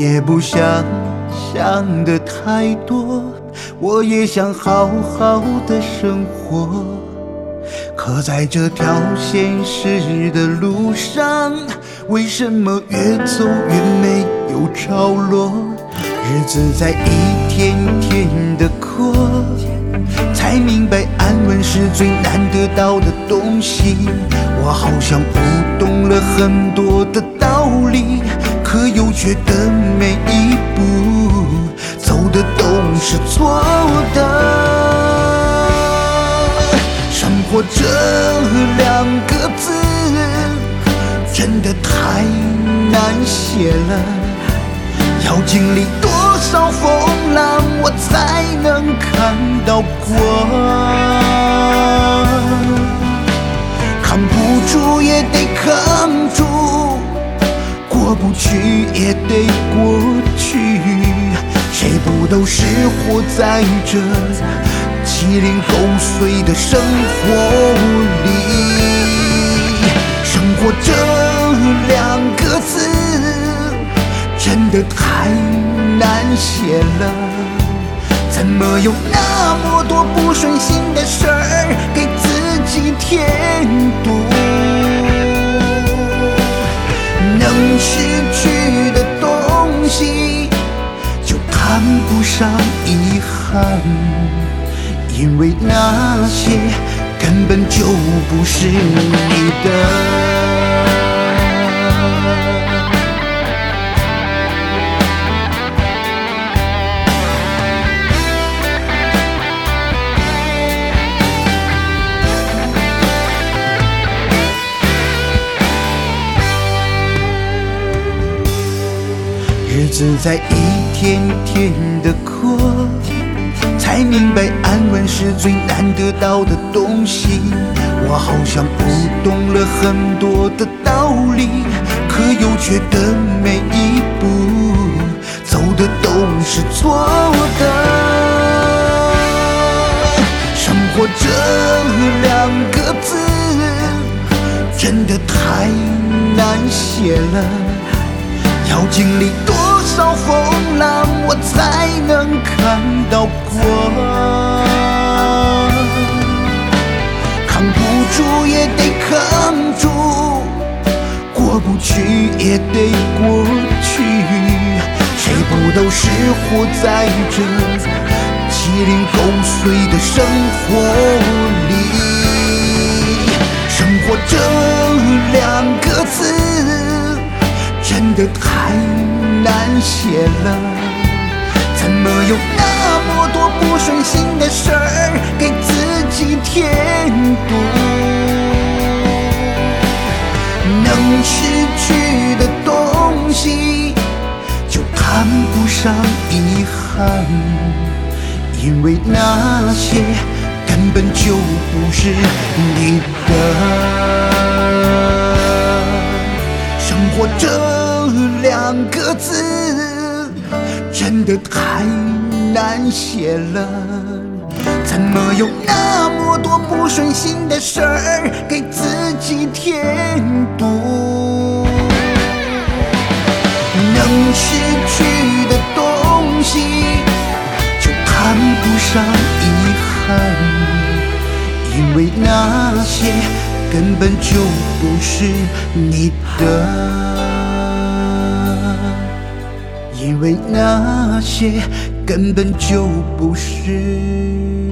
也不想想的太多，我也想好好的生活。可在这条现实的路上，为什么越走越没有着落？日子在一天天的过，才明白安稳是最难得到的东西。我好像不懂了很多的道理，可又觉得每一步走的都是错的。生活这两个字真的太难写了，要经历多少风浪我才能看到过。扛不住也得扛住，过不去也得过去，谁不都是活在这鸡零狗碎的生活里？生活这两个字真的太难写了，怎么有那么多不顺心的事儿给自己添堵？能失去的东西就谈不上遗憾，因为那些根本就不是你的。日子在一天天的过，才明白安稳是最难得到的东西。我好像不懂了很多的道理，可又觉得每一步走的都是错的。生活这两个字真的太难写了，要经历多少风浪我才能看到过。扛不住也得扛住，过不去也得过去，谁不都是活在这鸡零狗碎的生活里？生活这两个字真的太难写了，怎么有那么多不顺心的事儿给自己添堵？能失去的东西就谈不上遗憾，因为那些根本就不是你的。生活这两个字真的太难写了，怎么有那么多不顺心的事儿给自己添堵？能失去的东西就谈不上遗憾，因为那些根本就不是你的，因为那些根本就不是